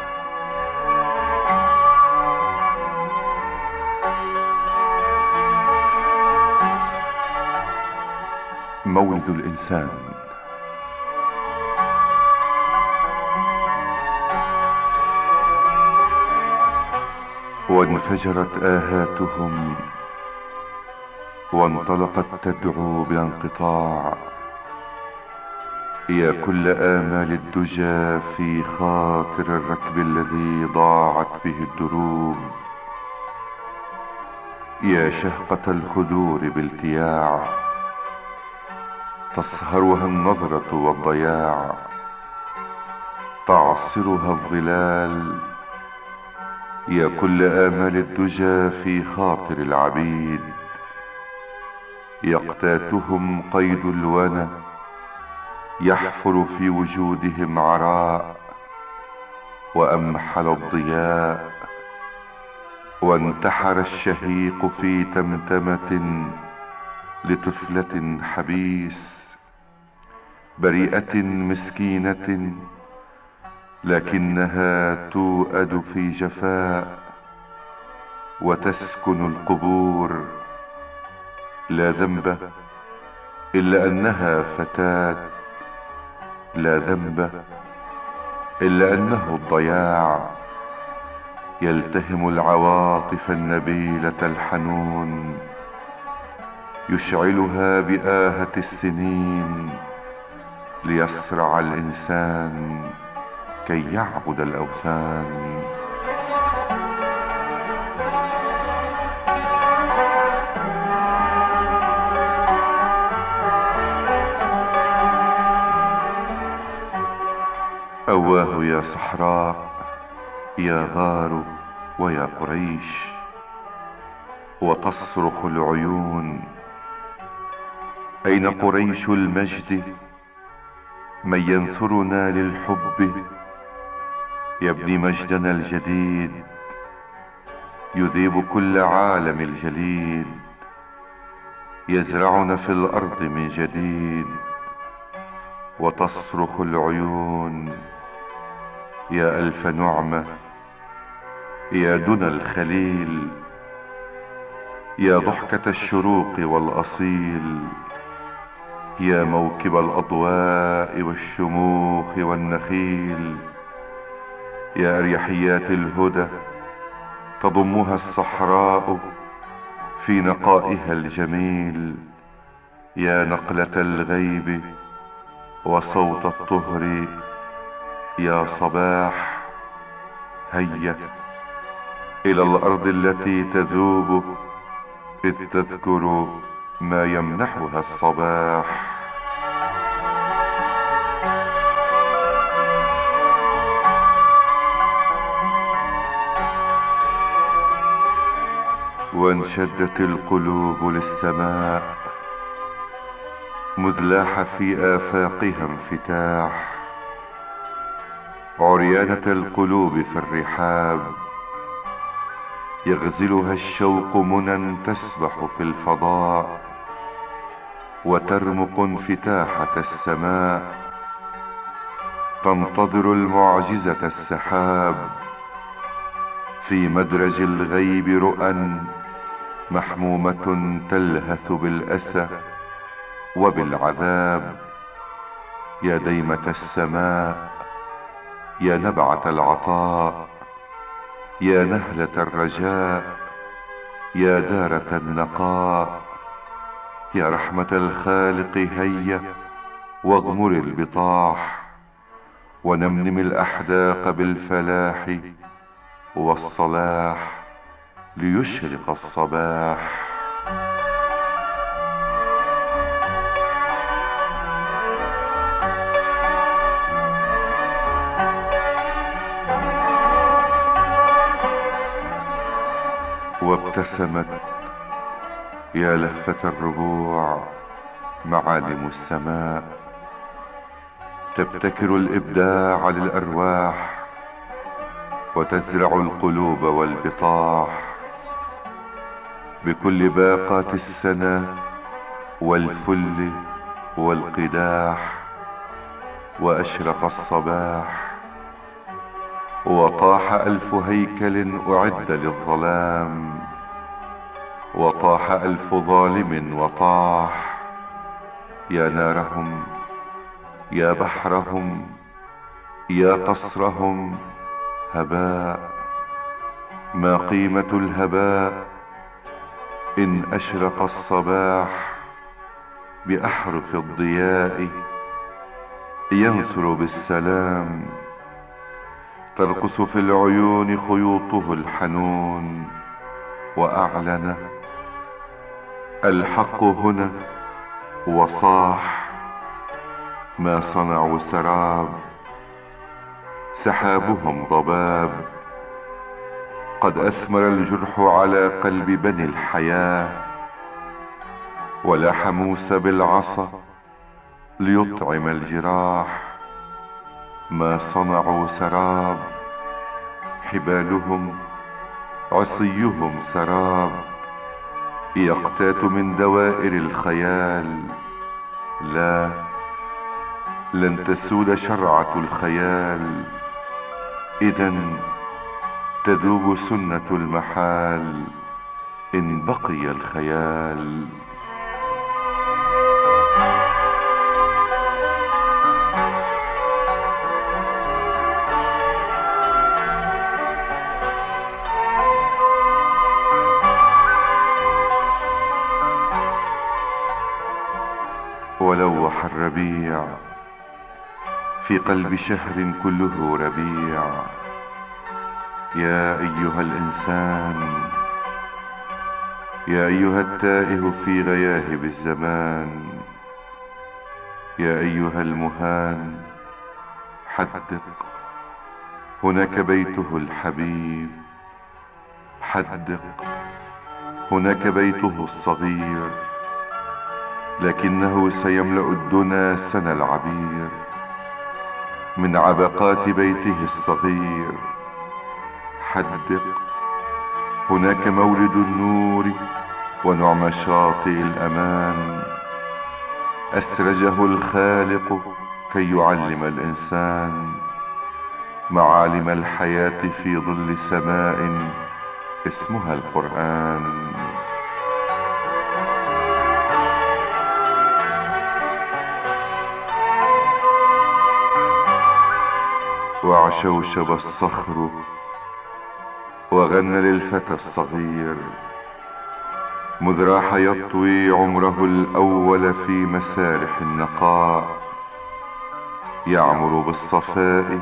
مولد الإنسان. وانفجرت آهاتهم وانطلقت تدعو بلا انقطاع، يا كل آمال الدجى في خاطر الركب الذي ضاعت به الدروب، يا شهقة الخدور بالتياع تصهرها النظرة والضياع، تعصرها الظلال، يا كل آمال الدجى في خاطر العبيد، يقتاتهم قيد الونى، يحفر في وجودهم عراء، وأمحل الضياء، وانتحر الشهيق في تمتمة لطفلة حبيس بريئة مسكينة، لكنها توأد في جفاء وتسكن القبور، لا ذنب إلا أنها فتاة، لا ذنب إلا أنه الضياع، يلتهم العواطف النبيلة الحنون، يشعلها بآهة السنين ليصرع الإنسان كي يعبد الأوثان. أواه يا صحراء، يا غار ويا قريش، وتصرخ العيون أين قريش المجد؟ من ينثرنا للحب يبني مجدنا الجديد، يذيب كل عالم الجليد، يزرعنا في الأرض من جديد. وتصرخ العيون يا ألف نعمة، يا دنا الخليل، يا ضحكة الشروق والأصيل، يا موكب الأضواء والشموخ والنخيل، يا أريحيات الهدى تضمها الصحراء في نقائها الجميل، يا نقلة الغيب وصوت الطهر، يا صباح هيا إلى الأرض التي تذوب إذ تذكر ما يمنحها الصباح. وانشدت القلوب للسماء مذ لاح في آفاقها انفتاح. عريانة القلوب في الرحاب يغزلها الشوق منى تسبح في الفضاء وترمق انفتاحة السماء. تنتظر المعجزة السحاب في مدرج الغيب رؤى محمومة تلهث بالأسى وبالعذاب. يا ديمة السماء، يا نبعة العطاء، يا نهلة الرجاء، يا دارة النقاء، يا رحمة الخالق هيا واغمر البطاح ونمنم الأحداق بالفلاح والصلاح ليشرق الصباح. وابتسمت يا لهفة الربوع معالم السماء تبتكر الإبداع للأرواح وتزرع القلوب والبطاح بكل باقات السنة والفل والقداح. وأشرق الصباح وطاح ألف هيكل أعد للظلام وطاح ألف ظالم وطاح. يا نارهم، يا بحرهم، يا قصرهم، هباء. ما قيمة الهباء إن أشرق الصباح بأحرف الضياء ينثر بالسلام. ترقص في العيون خيوطه الحنون وأعلن الحق هنا وصاح. ما صنعوا سراب، سحابهم ضباب. قد أثمر الجرح على قلب بني الحياة ولاح موسى بالعصا ليطعم الجراح. ما صنعوا سراب، حبالهم عصيهم سراب يقتات من دوائر الخيال. لا، لن تسود شرعة الخيال، إذن تذوب سنة المحال إن بقي الخيال. ولوح الربيع في قلب شهر كله ربيع. يا أيها الإنسان، يا أيها التائه في غياهب الزمان، يا أيها المهان، حدق هناك بيته الحبيب. حدق هناك بيته الصغير، لكنه سيملأ الدنا سنى العبير من عبقات بيته الصغير. حدق هناك مولد النور ونعم شاطئ الأمان. أسرجه الخالق كي يعلم الإنسان معالم الحياة في ظل سماء اسمها القرآن. وعشوشب الصخر وغنى للفتى الصغير مذ راح يطوي عمره الأول في مسارح النقاء. يعمر بالصفاء،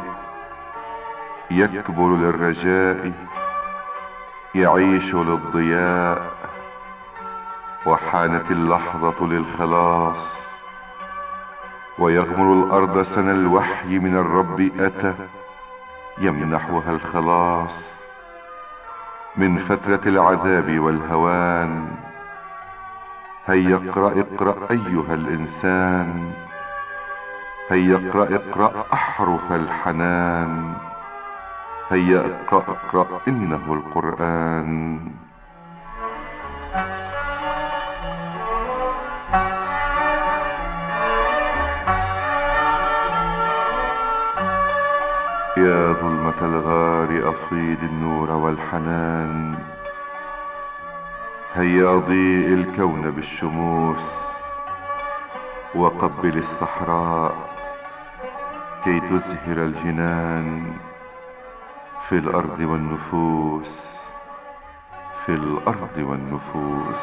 يكبر للرجاء، يعيش للضياء، وحانت اللحظة للخلاص، ويغمر الأرض سنى الوحي من الرب أتى يمنحها الخلاص من فترة العذاب والهوان. هيا اقرأ أيها الإنسان، هيا اقرأ أحرف الحنان، هيا اقرأ إنه القرآن. يا ظلمة الغار أفيض النور والحنان، هيا أضيء الكون بالشموس، وقبل الصحراء كي تزهر الجنان في الأرض والنفوس، في الأرض والنفوس.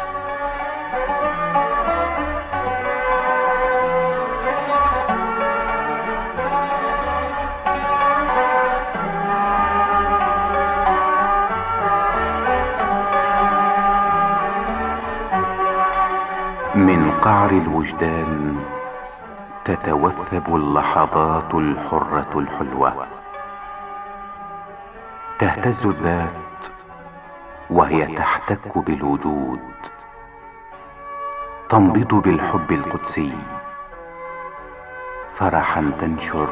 من قعر الوجدان تتوثب اللحظات الحرة الحلوة، تهتز الذات وهي تحتك بالوجود، تنبض بالحب القدسي، فرحا تنشر،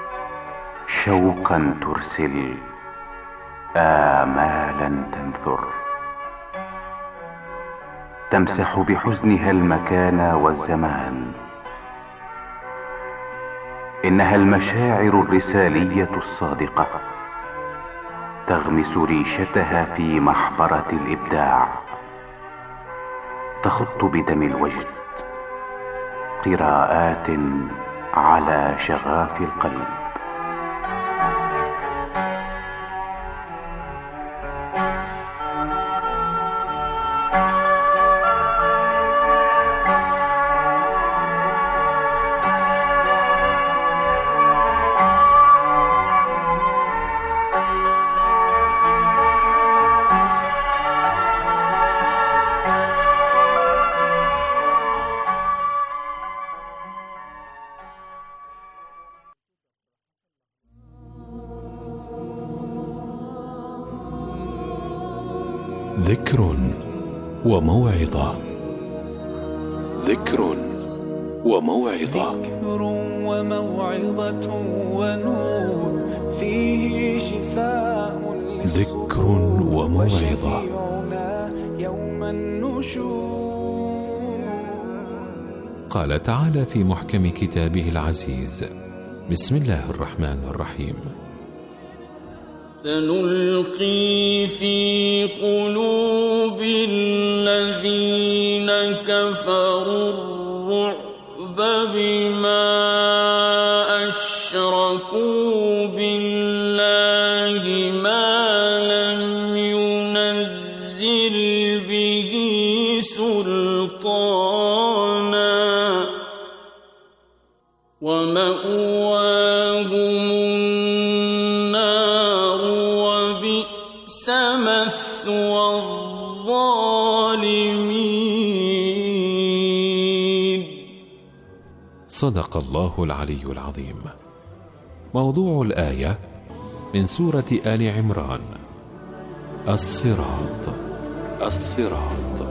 شوقا ترسل، آمالا تنثر، تمسح بحزنها المكان والزمان. إنها المشاعر الرسالية الصادقة، تغمس ريشتها في محبرة الإبداع، تخط بدم الوجد قراءات على شغاف القلب. ذكر وموعظة. ذكر وموعظة. ذكر وموعظة ونور فيه شفاء ذكر وموعظة. يوم النشور. قال تعالى في محكم كتابه العزيز: بسم الله الرحمن الرحيم: سنلقي في قلوب الذين كفروا الرعب بما أشركوا بالله ما لم ينزل به سلطانا ومأواهم مثوى الظالمين. صدق الله العلي العظيم. موضوع الآية من سورة آل عمران: الصراط. الصراط.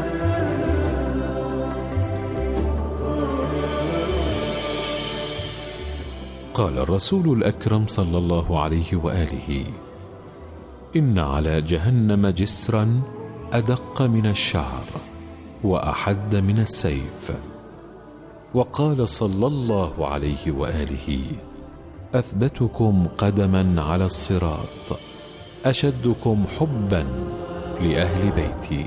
قال الرسول الأكرم صلى الله عليه وآله: إن على جهنم جسرا أدق من الشعر وأحد من السيف. وقال صلى الله عليه وآله: أثبتكم قدما على الصراط أشدكم حبا لأهل بيتي.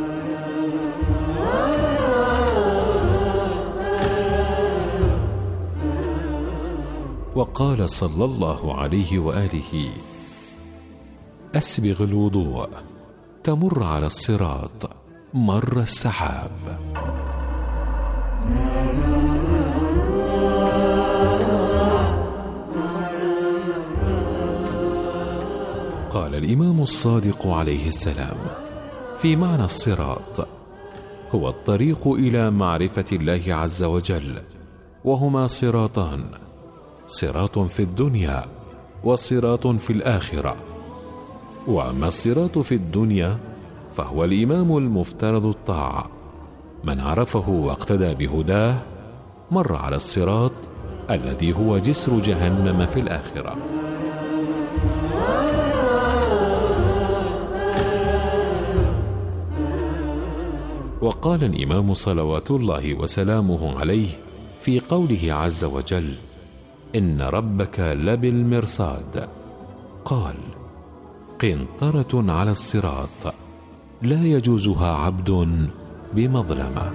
وقال صلى الله عليه وآله: أسبغ الوضوء تمر على الصراط مر السحاب. قال الإمام الصادق عليه السلام في معنى الصراط: هو الطريق إلى معرفة الله عز وجل، وهما صراطان: صراط في الدنيا وصراط في الآخرة. وأما الصراط في الدنيا فهو الإمام المفترض الطاعة، من عرفه واقتدى بهداه مر على الصراط الذي هو جسر جهنم في الآخرة. وقال الإمام صلوات الله وسلامه عليه في قوله عز وجل: إن ربك لبالمرصاد، قال: قنطرة على الصراط لا يجوزها عبد بمظلمة.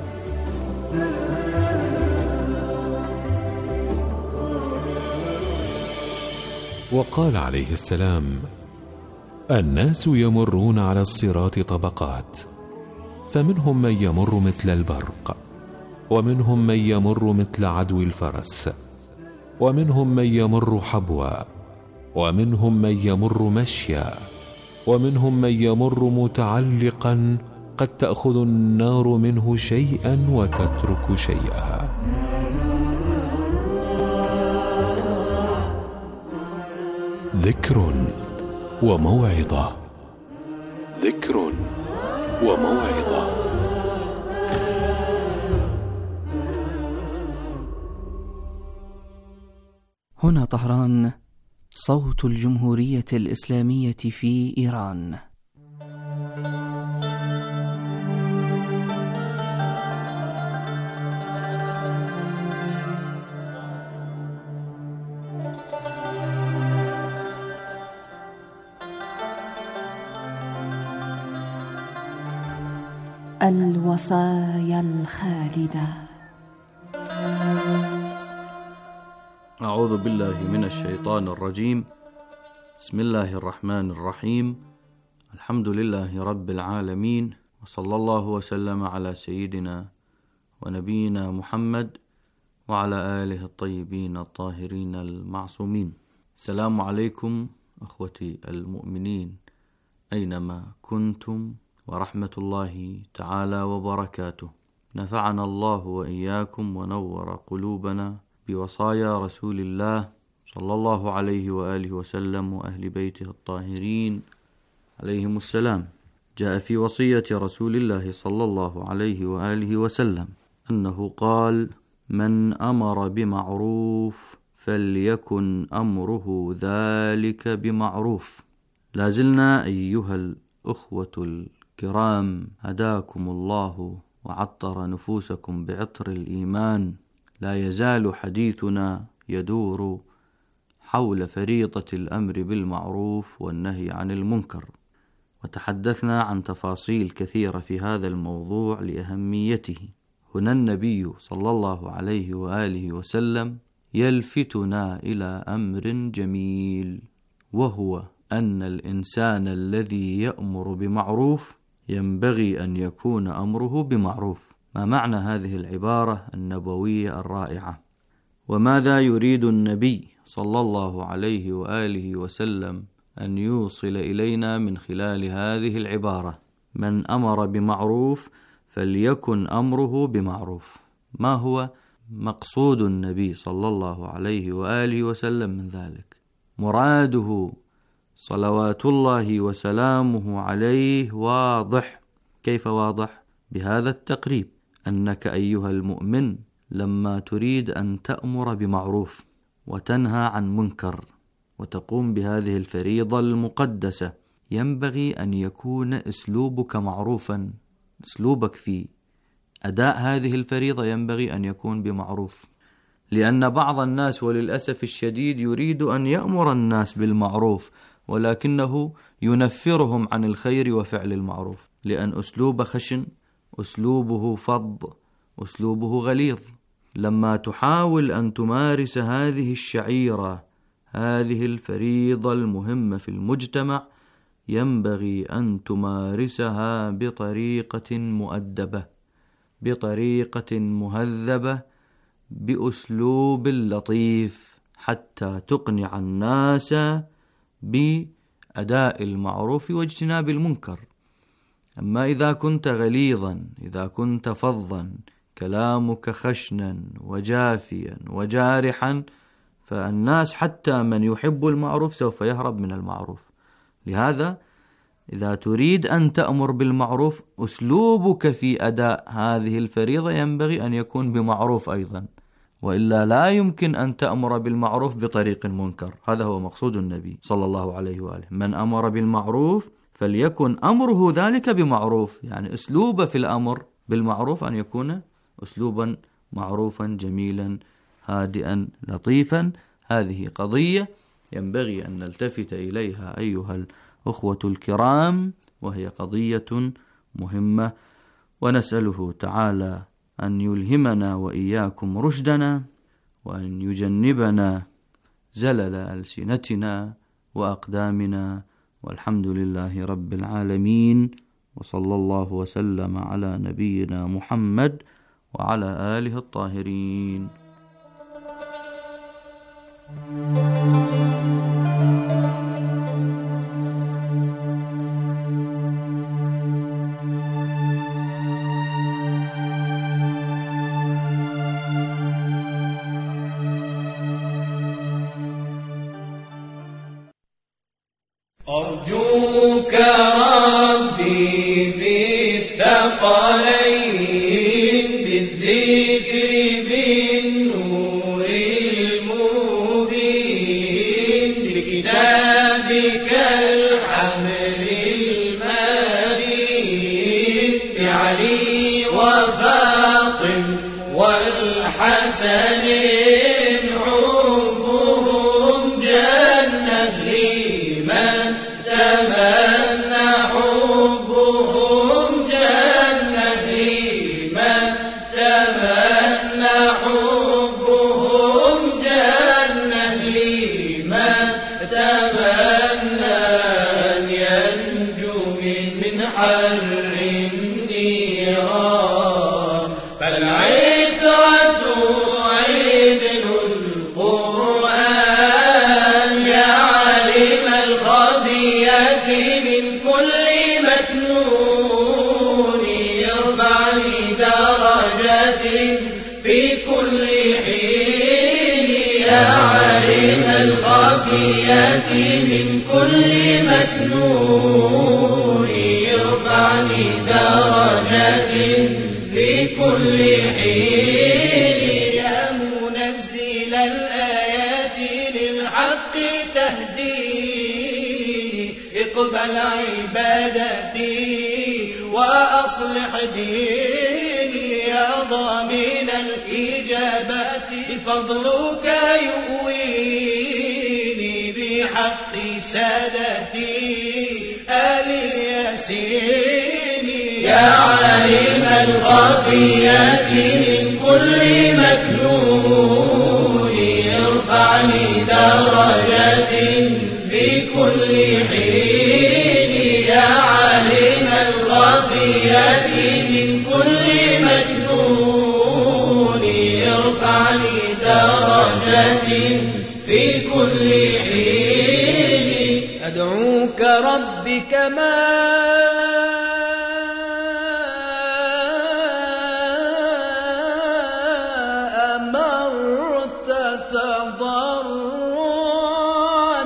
وقال عليه السلام: الناس يمرون على الصراط طبقات، فمنهم من يمر مثل البرق، ومنهم من يمر مثل عدو الفرس، ومنهم من يمر حبوا، ومنهم من يمر مشيا، ومنهم من يمر متعلقا قد تأخذ النار منه شيئا وتترك شيئا. ذكر وموعظة، ذكر وموعظة. هنا طهران، صوت الجمهورية الإسلامية في إيران. الوصايا الخالدة. أعوذ بالله من الشيطان الرجيم. بسم الله الرحمن الرحيم. الحمد لله رب العالمين، وصلى الله وسلم على سيدنا ونبينا محمد وعلى آله الطيبين الطاهرين المعصومين. السلام عليكم أخوتي المؤمنين أينما كنتم، ورحمة الله تعالى وبركاته. نفعنا الله وإياكم ونور قلوبنا بوصايا رسول الله صلى الله عليه وآله وسلم وأهل بيته الطاهرين عليهم السلام. جاء في وصية رسول الله صلى الله عليه وآله وسلم أنه قال: من أمر بمعروف فليكن أمره ذلك بمعروف. لازلنا أيها الأخوة الكرام، هداكم الله وعطر نفوسكم بعطر الإيمان، لا يزال حديثنا يدور حول فريضة الأمر بالمعروف والنهي عن المنكر، وتحدثنا عن تفاصيل كثيرة في هذا الموضوع لأهميته. هنا النبي صلى الله عليه وآله وسلم يلفتنا إلى أمر جميل، وهو أن الإنسان الذي يأمر بمعروف ينبغي أن يكون أمره بمعروف. ما معنى هذه العبارة النبوية الرائعة؟ وماذا يريد النبي صلى الله عليه وآله وسلم أن يوصل إلينا من خلال هذه العبارة؟ من أمر بمعروف فليكن أمره بمعروف. ما هو مقصود النبي صلى الله عليه وآله وسلم من ذلك؟ مراده صلوات الله وسلامه عليه واضح. كيف واضح؟ بهذا التقريب: أنك أيها المؤمن لما تريد أن تأمر بمعروف وتنهى عن منكر وتقوم بهذه الفريضة المقدسة، ينبغي أن يكون أسلوبك معروفا. أسلوبك في أداء هذه الفريضة ينبغي أن يكون بمعروف، لأن بعض الناس وللأسف الشديد يريد أن يأمر الناس بالمعروف ولكنه ينفرهم عن الخير وفعل المعروف، لأن أسلوب خشن، أسلوبه فظ، أسلوبه غليظ. لما تحاول أن تمارس هذه الشعيرة، هذه الفريضة المهمة في المجتمع، ينبغي أن تمارسها بطريقة مؤدبة، بطريقة مهذبة، بأسلوب لطيف، حتى تقنع الناس بأداء المعروف واجتناب المنكر. أما إذا كنت غليظا، إذا كنت فظا، كلامك خشنا وجافيا وجارحا، فالناس حتى من يحب المعروف سوف يهرب من المعروف. لهذا إذا تريد أن تأمر بالمعروف، أسلوبك في أداء هذه الفريضة ينبغي أن يكون بمعروف أيضا، وإلا لا يمكن أن تأمر بالمعروف بطريق منكر. هذا هو مقصود النبي صلى الله عليه وآله، من أمر بالمعروف فليكن أمره ذلك بمعروف، يعني أسلوب في الأمر بالمعروف أن يكون أسلوبا معروفا جميلا هادئا لطيفا. هذه قضية ينبغي أن نلتفت إليها أيها الأخوة الكرام، وهي قضية مهمة، ونسأله تعالى أن يلهمنا وإياكم رشدنا، وأن يجنبنا زلل ألسنتنا وأقدامنا، والحمد لله رب العالمين، وصلى الله وسلم على نبينا محمد وعلى آله الطاهرين. أرجوك ربي بالثقلين، بالذكر بالنور المبين، بكتابك الحمر المبين، بعلي وفاطم والحسن من كل مكنون، يرفعني درجة في كل حين. يا منزل الآيات للحق تهديني، اقبل عبادتي وأصلح ديني، يا ضامن الإجابات فضلك يؤويني، بحق سادتي آل ياسين. يا عالم الخفيات من كل مكنون، ارفعني درجة في كل حين. يا عالم الخفيات من كل مكنون، ارفعني درجة في كل حين. أدعوك ربي كما أمرت تضرعا،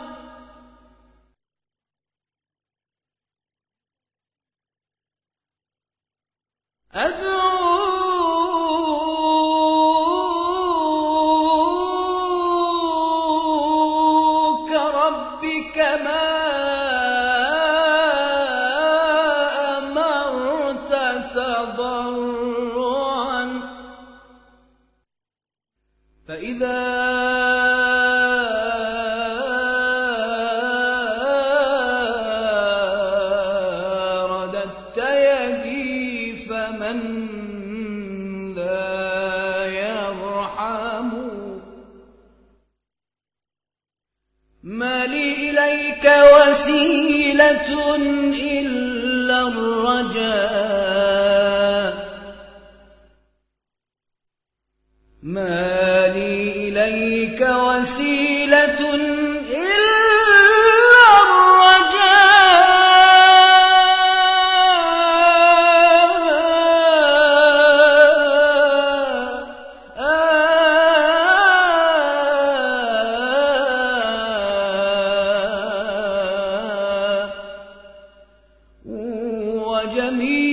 أدعوك ربي كما أمرت تضرعا، فإذا رددت يدي فمن ذا يرحم، ما لي إليك وسيلة إلا الرجاء، ما لي إليك وسيلة إلا الرجاء، حميد